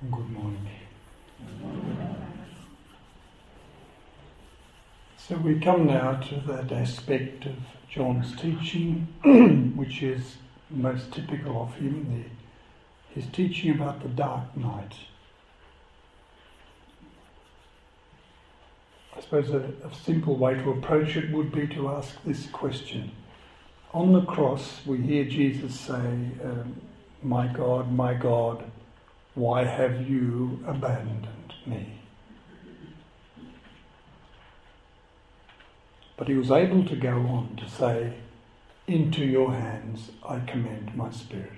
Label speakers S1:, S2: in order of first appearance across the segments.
S1: Good morning. So we come now to that aspect of John's teaching which is most typical of him, his teaching about the dark night. I suppose a simple way to approach it would be to ask this question. On the cross we hear Jesus say, my God, why have you abandoned me? But he was able to go on to say, into your hands I commend my spirit.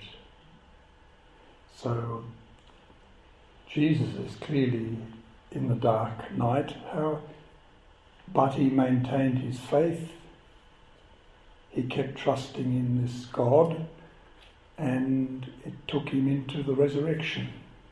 S1: So Jesus is clearly in the dark night, but he maintained his faith. He kept trusting in this God, and it took him into the resurrection.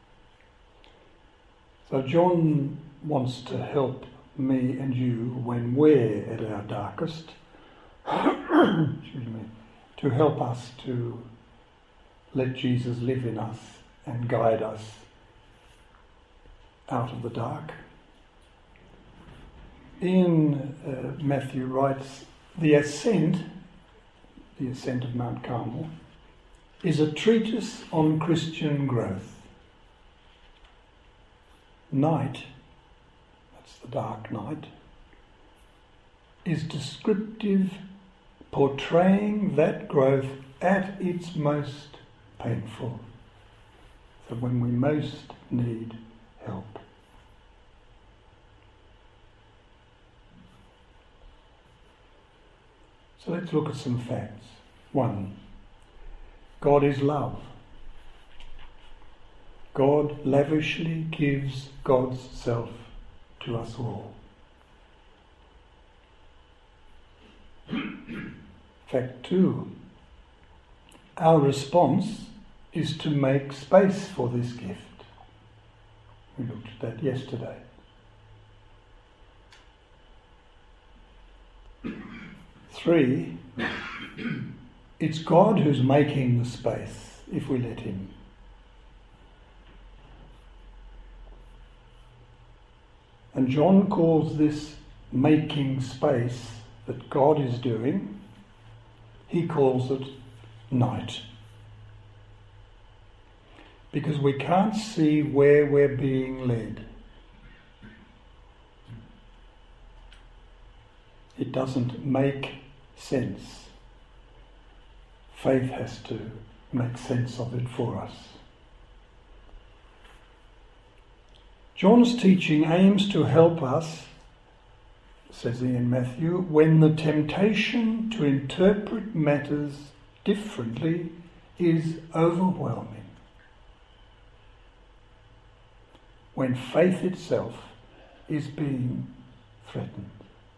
S1: So John wants to help me and you when we're at our darkest, excuse me, to help us to let Jesus live in us and guide us out of the dark. Ian Matthew writes, the ascent of Mount Carmel, is a treatise on Christian growth. Night, that's the dark night, is descriptive, portraying that growth at its most painful. So when we most need help. So let's look at some facts. 1. God is love. God lavishly gives God's self to us all. Fact 2. Our response is to make space for this gift. We looked at that yesterday. 3. It's God who's making the space, if we let him. And John calls this making space that God is doing, he calls it night. Because we can't see where we're being led. It doesn't make sense. Faith has to make sense of it for us. John's teaching aims to help us, says Ian Matthew, when the temptation to interpret matters differently is overwhelming. When faith itself is being threatened.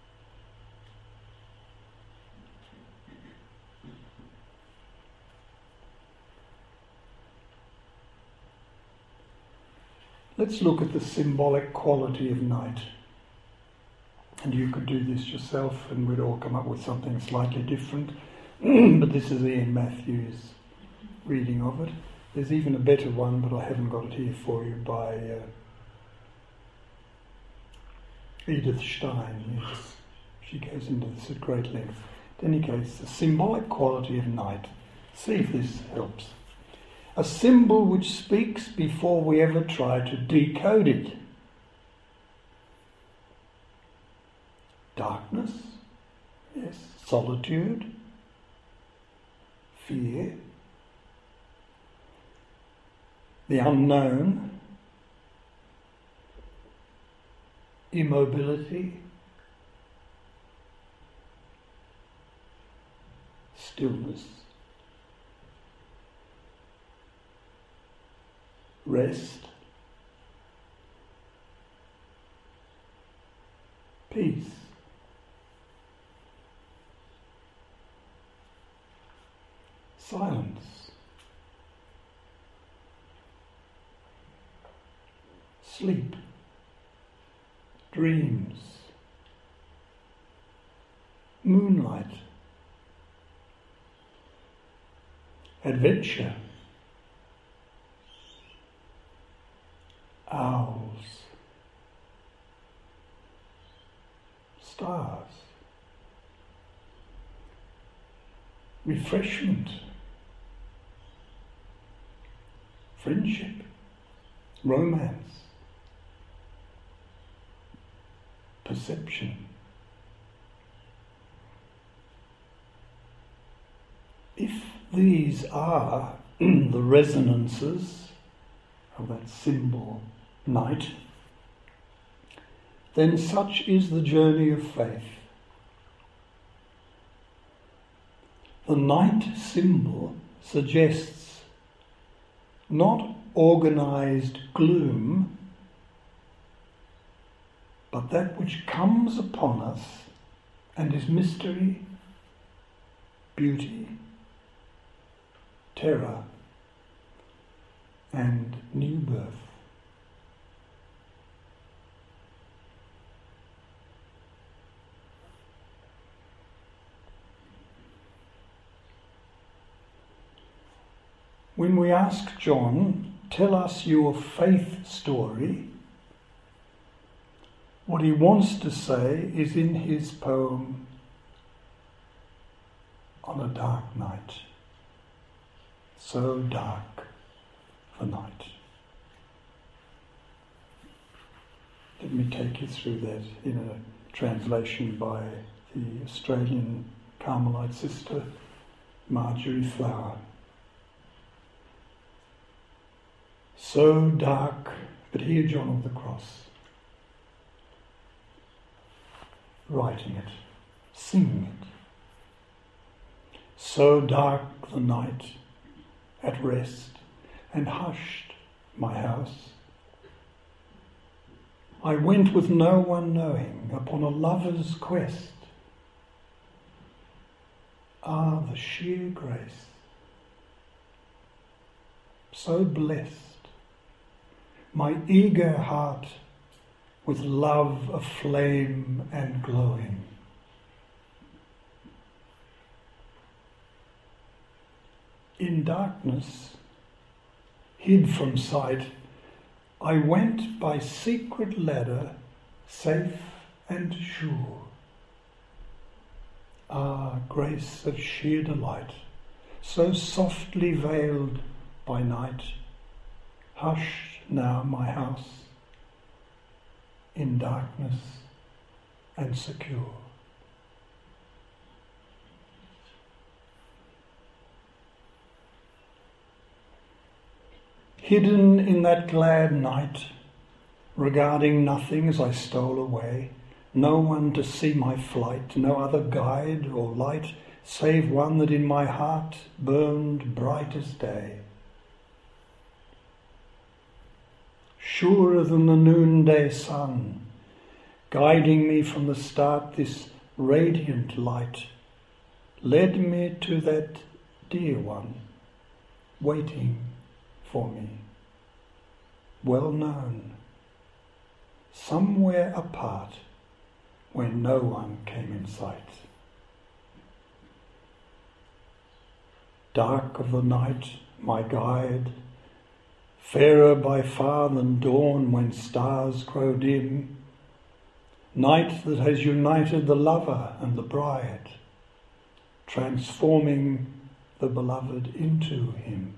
S1: Let's look at the symbolic quality of night. And you could do this yourself and we'd all come up with something slightly different. But this is Ian Matthew's reading of it. There's even a better one, but I haven't got it here for you, by Edith Stein. Yes, she goes into this at great length. In any case, the symbolic quality of night. See if this helps. A symbol which speaks before we ever try to decode it. Darkness, yes, solitude, fear, the unknown, immobility, stillness, rest, peace, silence, sleep, dreams, moonlight, adventure, owls, stars, refreshment, friendship, romance, perception. If these are the resonances of that symbol night, then such is the journey of faith. The night symbol suggests not organized gloom, but that which comes upon us and is mystery, beauty, terror, and new birth. When we ask John, tell us your faith story, what he wants to say is in his poem, On a Dark Night. So dark the night. Let me take you through that in a translation by the Australian Carmelite sister, Marjorie Flower. So dark, but hear John of the Cross writing it, singing it. So dark the night, at rest, and hushed my house. I went with no one knowing upon a lover's quest. Ah, the sheer grace, so blessed, my eager heart with love aflame and glowing. In darkness, hid from sight, I went by secret ladder, safe and sure. Ah, grace of sheer delight, so softly veiled by night, hushed now my house, in darkness and secure. Hidden in that glad night, regarding nothing as I stole away, no one to see my flight, no other guide or light, save one that in my heart burned bright as day. Surer than the noonday sun, guiding me from the start, this radiant light led me to that dear one, waiting for me, well known, somewhere apart where no one came in sight. Dark of the night, my guide, fairer by far than dawn when stars grow dim, night that has united the lover and the bride, transforming the beloved into him.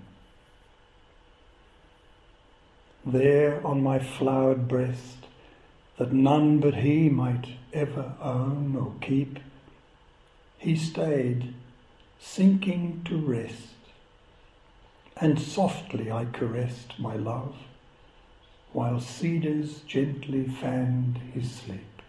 S1: There on my flowered breast, that none but he might ever own or keep, he stayed, sinking to rest, and softly I caressed my love, while cedars gently fanned his sleep.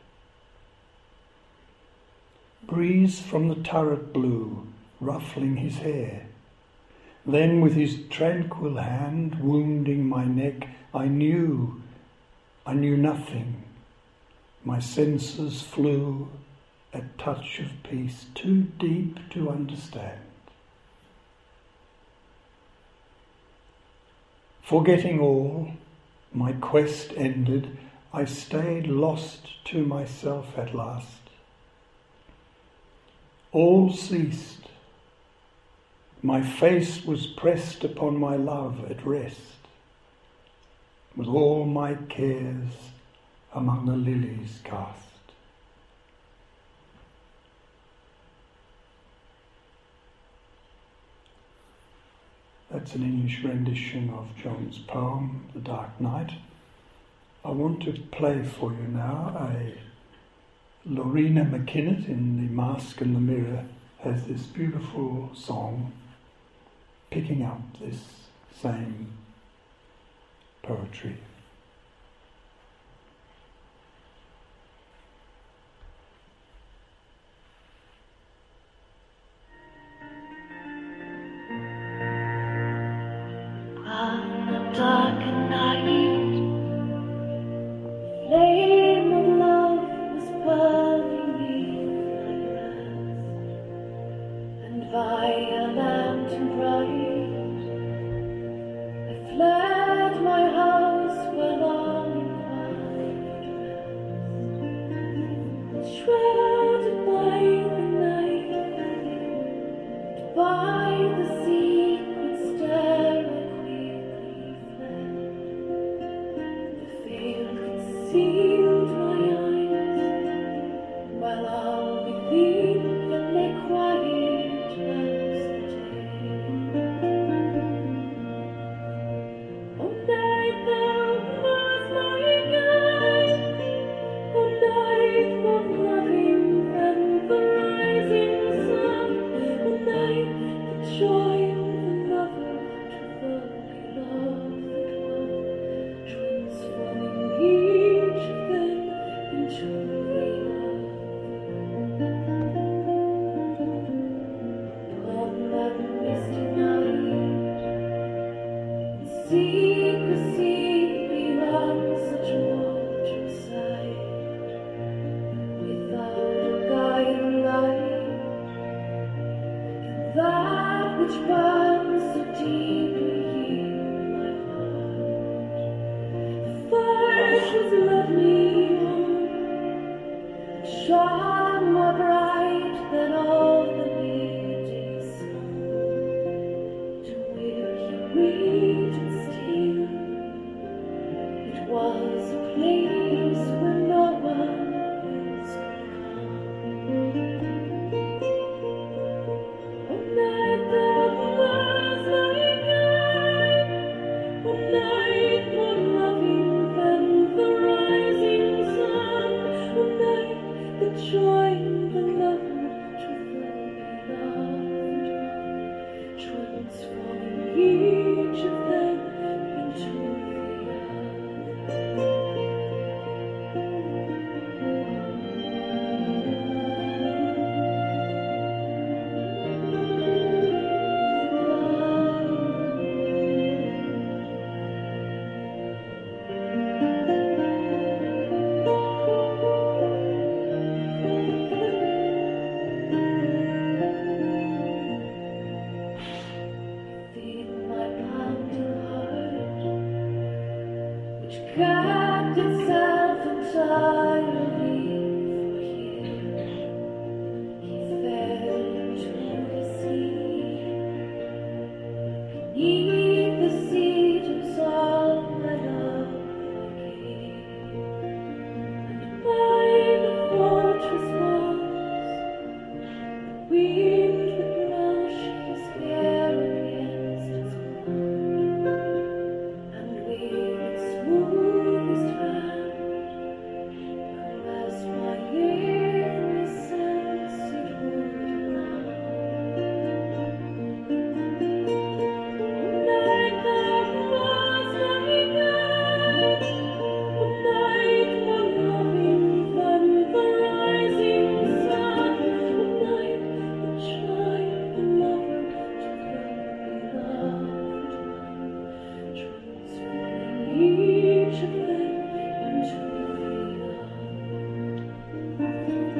S1: Breeze from the turret blew, ruffling his hair. Then with his tranquil hand wounding my neck, I knew nothing. My senses flew at touch of peace, too deep to understand. Forgetting all, my quest ended, I stayed lost to myself at last. All ceased. My face was pressed upon my love at rest. with all my cares among the lilies cast. That's an English rendition of John's poem, The Dark Night. I want to play for you now a Lorena McKinnon in The Mask and the Mirror has this beautiful song picking up this same poetry.
S2: On the dark night, flame of love was burning beneath my breast, and via lantern bright, I fled my house well on in quiet rest, shrouded by the night, by the secret stairway. Sealed my eyes, while all within lay quiet as the day. Oh, night thou was my guide, oh, night more loving than the rising sun, oh, night that joined the lover to the beloved one, transforming each of them into the other. Upon that misty night, in secrecy beyond such mortal sight, without a guiding light, can that which burns so deeply in my heart, first was led me on, and shone more bright than all the midday sun, to where he waited still. It was a place where no one else could come. Oh, night that was my guide, oh, night more loving than the rising sun, oh, night that joined the lover to the beloved one, transforming each of them into the other. Within my pounding heart, which kept itself entirely for him, he fell into the sea. Beneath the cedars all my love I gave, and by the fortress walls, the wind would brush his hair against its crown, and with its smoothest hand caressed my every sense it would allow. Oh, night that was my guide, oh, night more loving than the rising sun, oh, night that joined the lover to the beloved one, transforming each of them into the other.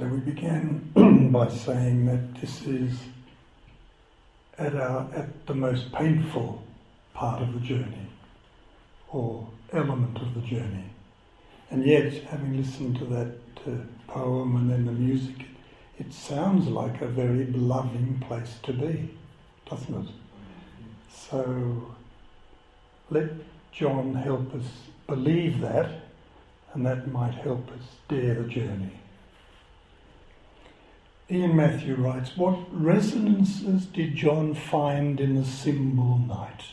S1: So we began by saying that this is at the most painful part of the journey, or element of the journey. And yet, having listened to that poem and then the music, it sounds like a very loving place to be, doesn't it? So let John help us believe that, and that might help us dare the journey. Ian Matthew writes, "What resonances did John find in the symbol night?"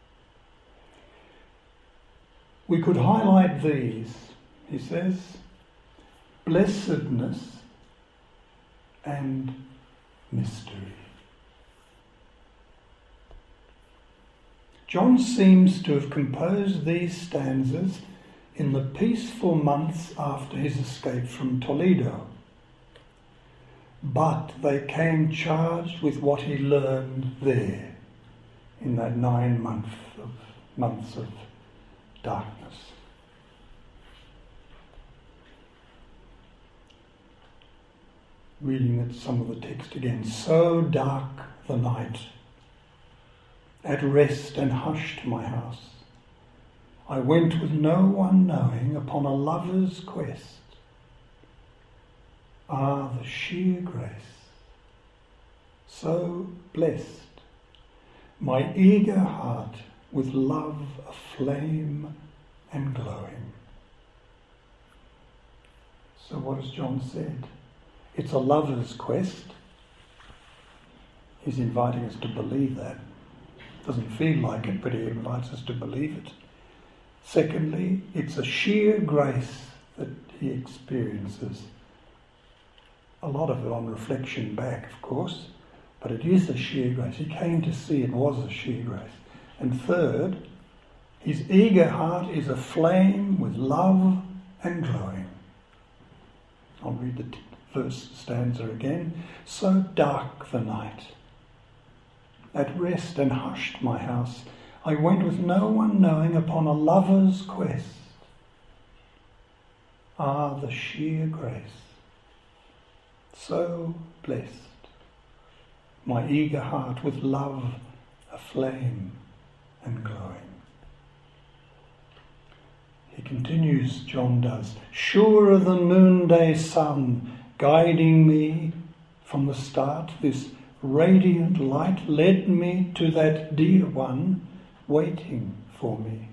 S1: We could highlight these, he says: blessedness and mystery. John seems to have composed these stanzas in the peaceful months after his escape from Toledo, but they came charged with what he learned there in that 9 months of darkness. Reading some of the text again. "So dark the night, at rest and hushed my house. I went with no one knowing upon a lover's quest. Ah, the sheer grace, so blessed, my eager heart with love aflame and glowing." So what has John said? It's a lover's quest. He's inviting us to believe that. Doesn't feel like it, but he invites us to believe it. Secondly, it's a sheer grace that he experiences. A lot of it on reflection back, of course, but it is a sheer grace. He came to see it was a sheer grace. And third, his eager heart is aflame with love and glowing. I'll read the first stanza again. "So dark the night, at rest and hushed my house, I went with no one knowing upon a lover's quest. Ah, the sheer grace, so blessed, my eager heart with love aflame and glowing." He continues, John does, "Sure of the noonday sun, guiding me from the start, this radiant light led me to that dear one waiting for me.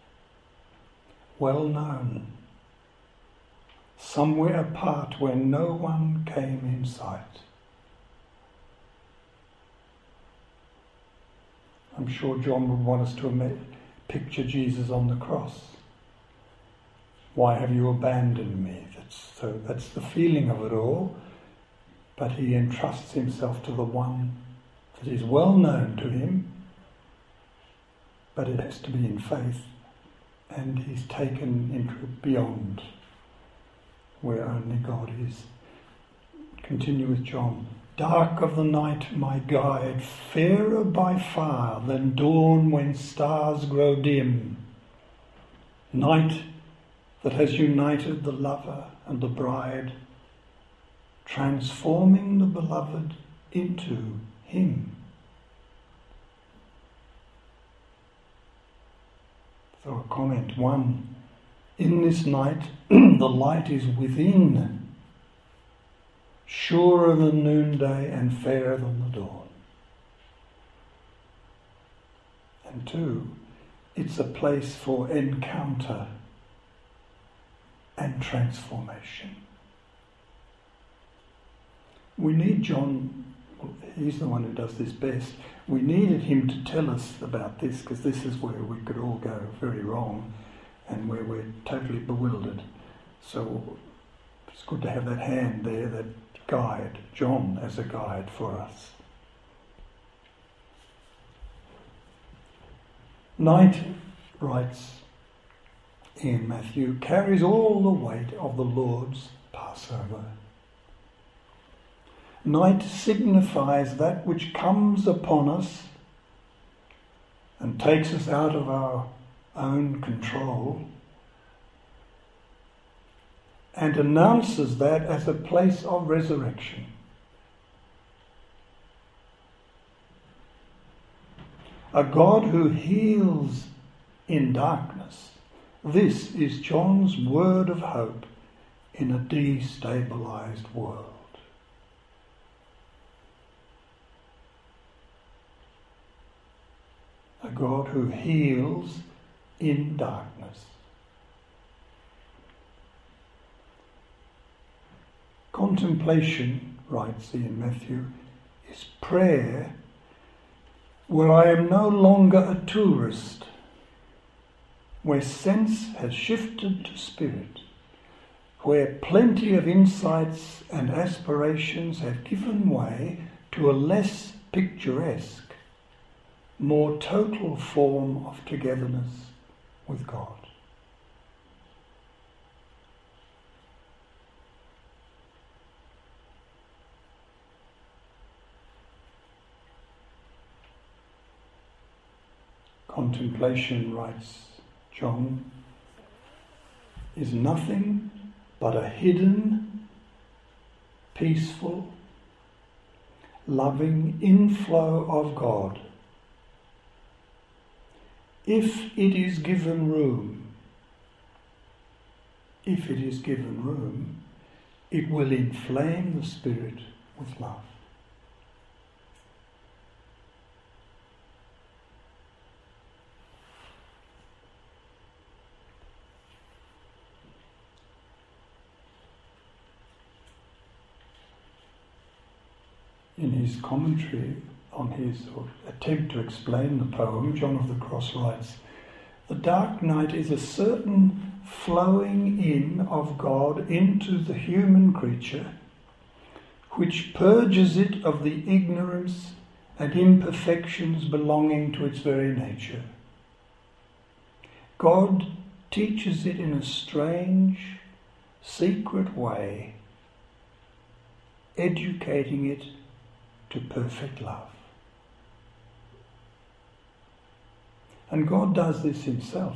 S1: Well known, somewhere apart where no one came in sight." I'm sure John would want us to picture Jesus on the cross. "Why have you abandoned me?" That's the feeling of it all. But he entrusts himself to the one that is well known to him, but it has to be in faith, and he's taken into beyond where only God is. Continue with John. "Dark of the night, my guide, fairer by far than dawn when stars grow dim. Night that has united the lover and the bride, transforming the beloved into him." So a comment. 1. In this night, the light is within, surer than noonday and fairer than the dawn. And 2, it's a place for encounter and transformation. We need John, he's the one who does this best, we needed him to tell us about this, because this is where we could all go very wrong and where we're totally bewildered. So it's good to have that hand there, that guide, John as a guide for us. Night, writes Ian Matthew, carries all the weight of the Lord's Passover. Night signifies that which comes upon us and takes us out of our own control and announces that as a place of resurrection. A God who heals in darkness. This is John's word of hope in a destabilized world. A God who heals in darkness. Contemplation, writes Ian Matthew, is prayer where I am no longer a tourist, where sense has shifted to spirit, where plenty of insights and aspirations have given way to a less picturesque, more total form of togetherness with God. Contemplation, writes John, is nothing but a hidden, peaceful, loving inflow of God. If it is given room, it will inflame the spirit with love. In his commentary on his attempt to explain the poem, John of the Cross writes, "The dark night is a certain flowing in of God into the human creature, which purges it of the ignorance and imperfections belonging to its very nature. God teaches it in a strange, secret way, educating it to perfect love." And God does this himself.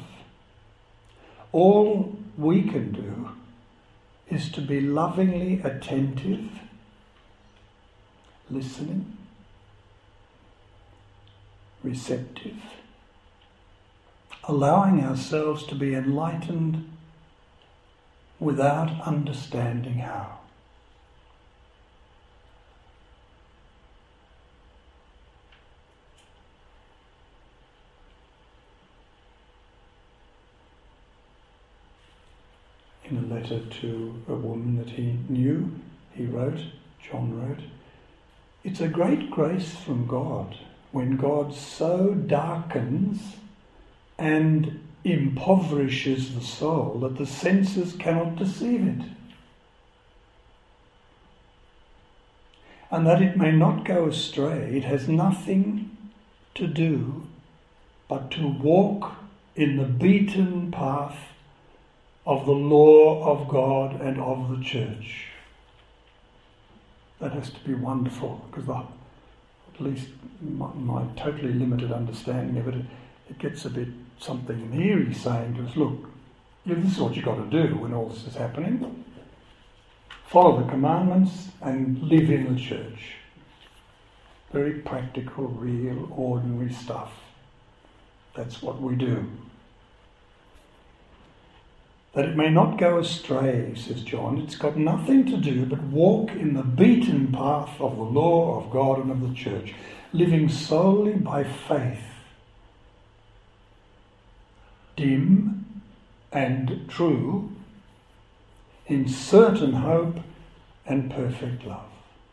S1: All we can do is to be lovingly attentive, listening, receptive, allowing ourselves to be enlightened without understanding how. In a letter to a woman that he knew, John wrote, "It's a great grace from God when God so darkens and impoverishes the soul that the senses cannot deceive it, and that it may not go astray. It has nothing to do but to walk in the beaten path of the law of God and of the church." That has to be wonderful, because at least my totally limited understanding of it, it gets a bit something in here he's saying to us, look, this is what you've got to do when all this is happening. Follow the commandments and live in the church. Very practical, real, ordinary stuff. That's what we do. That it may not go astray, says John, it's got nothing to do but walk in the beaten path of the law of God and of the church, living solely by faith, dim and true, in certain hope and perfect love,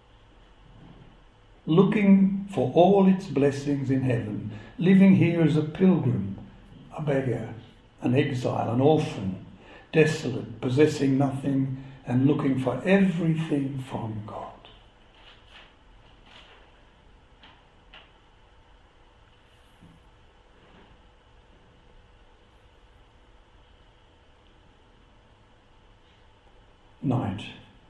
S1: looking for all its blessings in heaven, living here as a pilgrim, a beggar, an exile, an orphan, desolate, possessing nothing, and looking for everything from God. Night.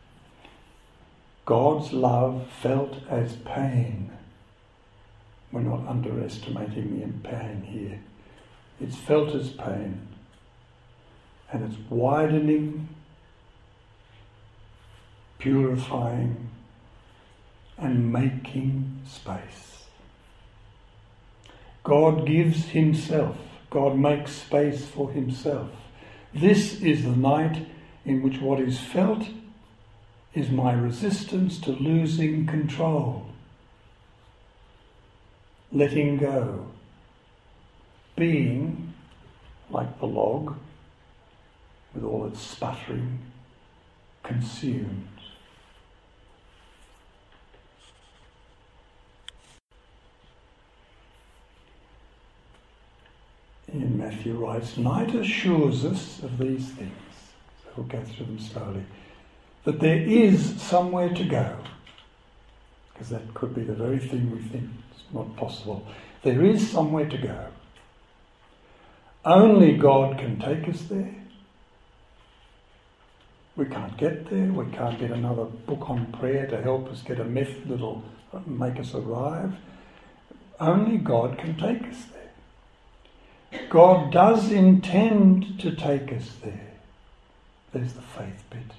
S1: God's love felt as pain. We're not underestimating the pain here. It's felt as pain. And it's widening purifying and making space. God gives himself. God makes space for himself. This is the night in which what is felt is my resistance to losing control, letting go, being like the log with all its sputtering, consumed. Ian Matthew writes, night assures us of these things, so we'll go through them slowly, that there is somewhere to go, because that could be the very thing we think is not possible. There is somewhere to go. Only God can take us there. We can't get there. We can't get another book on prayer to help us get a method that'll make us arrive. Only God can take us there. God does intend to take us there. There's the faith bit.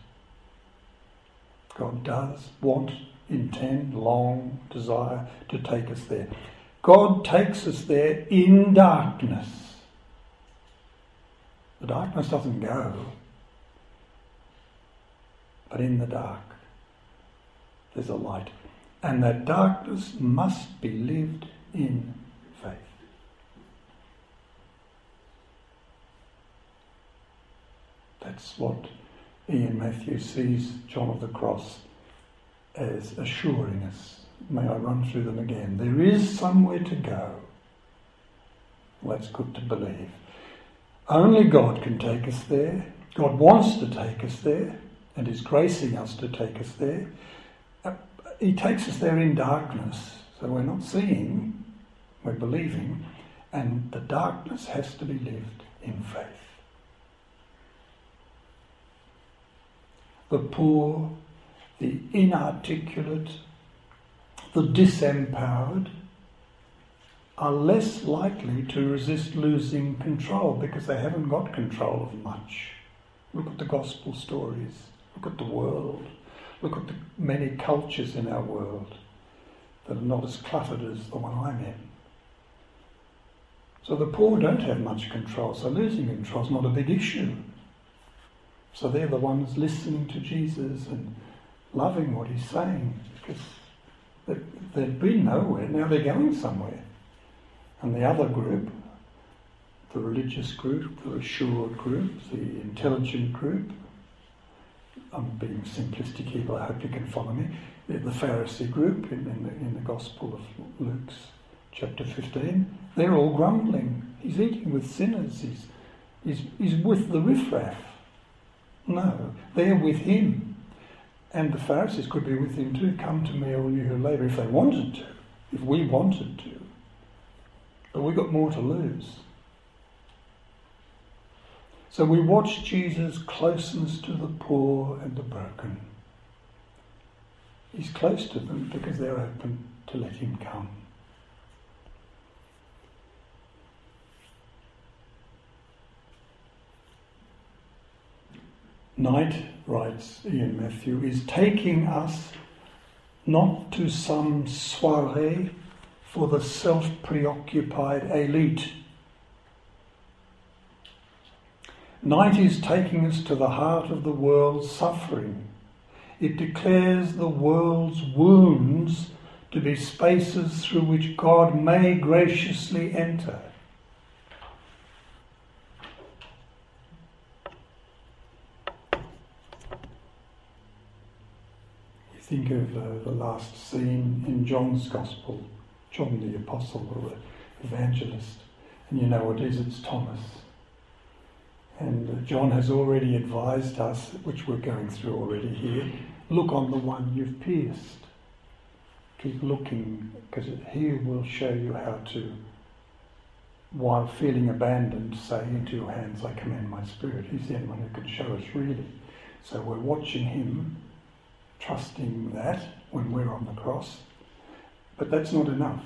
S1: God does want, intend, long, desire to take us there. God takes us there in darkness. The darkness doesn't go, but in the dark there's a light. And that darkness must be lived in faith. That's what Ian Matthew sees John of the Cross as assuring us. May I run through them again. There is somewhere to go. Well, that's good to believe. Only God can take us there. God wants to take us there and is gracing us to take us there. He takes us there in darkness, so we're not seeing, we're believing, and the darkness has to be lived in faith. The poor, the inarticulate, the disempowered are less likely to resist losing control because they haven't got control of much. Look at the gospel stories. Look at the world. Look at the many cultures in our world that are not as cluttered as the one I'm in. So the poor don't have much control, so losing control is not a big issue. So they're the ones listening to Jesus and loving what he's saying because they've been nowhere, now they're going somewhere. And the other group, the religious group, the assured group, the intelligent group, I'm being simplistic here, but I hope you can follow me, the Pharisee group in the Gospel of Luke's chapter 15, they're all grumbling. He's eating with sinners, he's with the riffraff. No, they're with him. And the Pharisees could be with him too. Come to me, all you who labour, if they wanted to, if we wanted to. But we've got more to lose. So we watch Jesus' closeness to the poor and the broken. He's close to them because they're open to let him come. Night, writes Ian Matthew, is taking us not to some soirée for the self-preoccupied elite. Night is taking us to the heart of the world's suffering. It declares the world's wounds to be spaces through which God may graciously enter. Think of the last scene in John's Gospel, John the Apostle or Evangelist, and you know what it is, it's Thomas. And John has already advised us, which we're going through already here, look on the one you've pierced. Keep looking, because he will show you how to, while feeling abandoned, say, into your hands I commend my spirit. He's the only one who can show us really. So we're watching him, trusting that when we're on the cross, but that's not enough.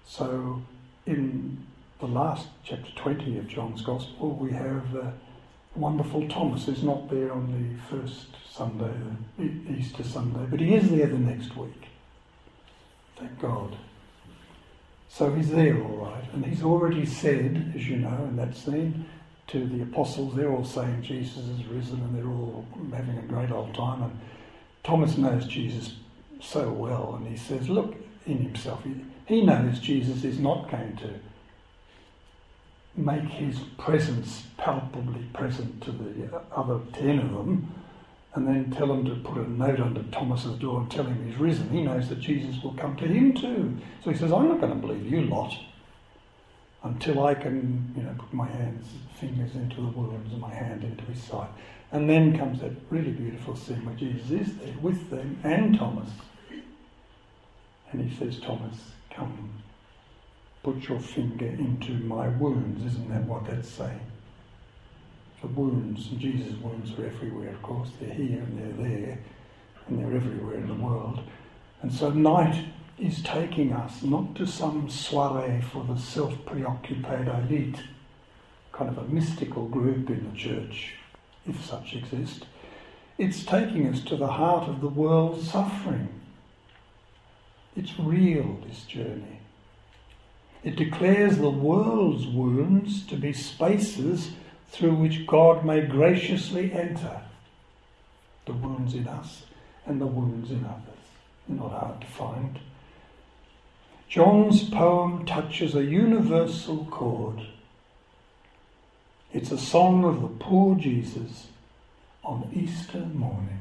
S1: So in the last chapter 20 of John's Gospel we have wonderful Thomas is not there on the first Sunday, Easter Sunday, but he is there the next week. Thank God. So he's there all right. And he's already said, as you know, in that scene, to the apostles, they're all saying Jesus is risen and they're all having a great old time. And Thomas knows Jesus so well, and he says, look, in himself, he knows Jesus is not going to make his presence palpably present to the other 10 of them and then tell them to put a note under Thomas's door and tell him he's risen. He knows that Jesus will come to him too. So he says, I'm not going to believe you lot until I can, put my fingers into the wounds and my hand into his side. And then comes that really beautiful scene where Jesus is there with them and Thomas. And he says, Thomas, come, put your finger into my wounds. Isn't that what that's saying? The wounds, and Jesus' wounds are everywhere, of course. They're here and they're there, and they're everywhere in the world. And so night is taking us not to some soiree for the self-preoccupied elite, kind of a mystical group in the church, if such exist. It's taking us to the heart of the world's suffering. It's real, this journey. It declares the world's wounds to be spaces through which God may graciously enter. The wounds in us and the wounds in others. They're not hard to find. John's poem touches a universal chord. It's a song of the poor Jesus on Easter morning.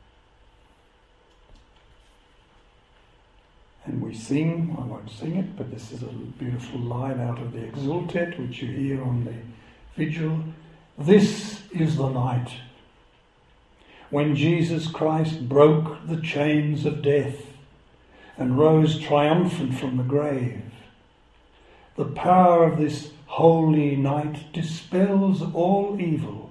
S1: And we sing, I won't sing it, but this is a beautiful line out of the Exultet, which you hear on the vigil. This is the night when Jesus Christ broke the chains of death and rose triumphant from the grave. The power of this holy night dispels all evil,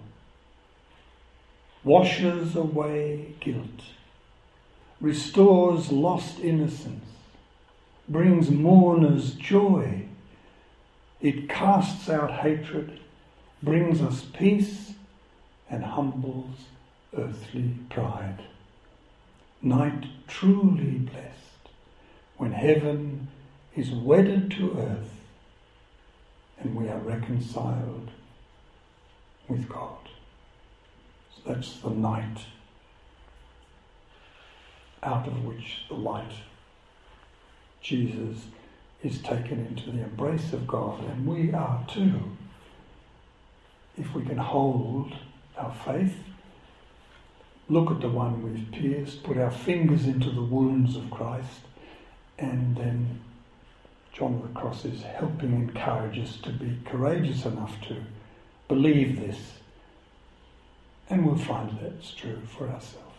S1: washes away guilt, restores lost innocence, brings mourners joy. It casts out hatred, brings us peace, and humbles earthly pride. Night truly blessed, when heaven is wedded to earth and we are reconciled with God. So that's the night out of which the light, Jesus, is taken into the embrace of God, and we are too. If we can hold our faith, look at the one we've pierced, put our fingers into the wounds of Christ, and then John of the Cross is helping encourage us to be courageous enough to believe this, and we'll find that's true for ourselves.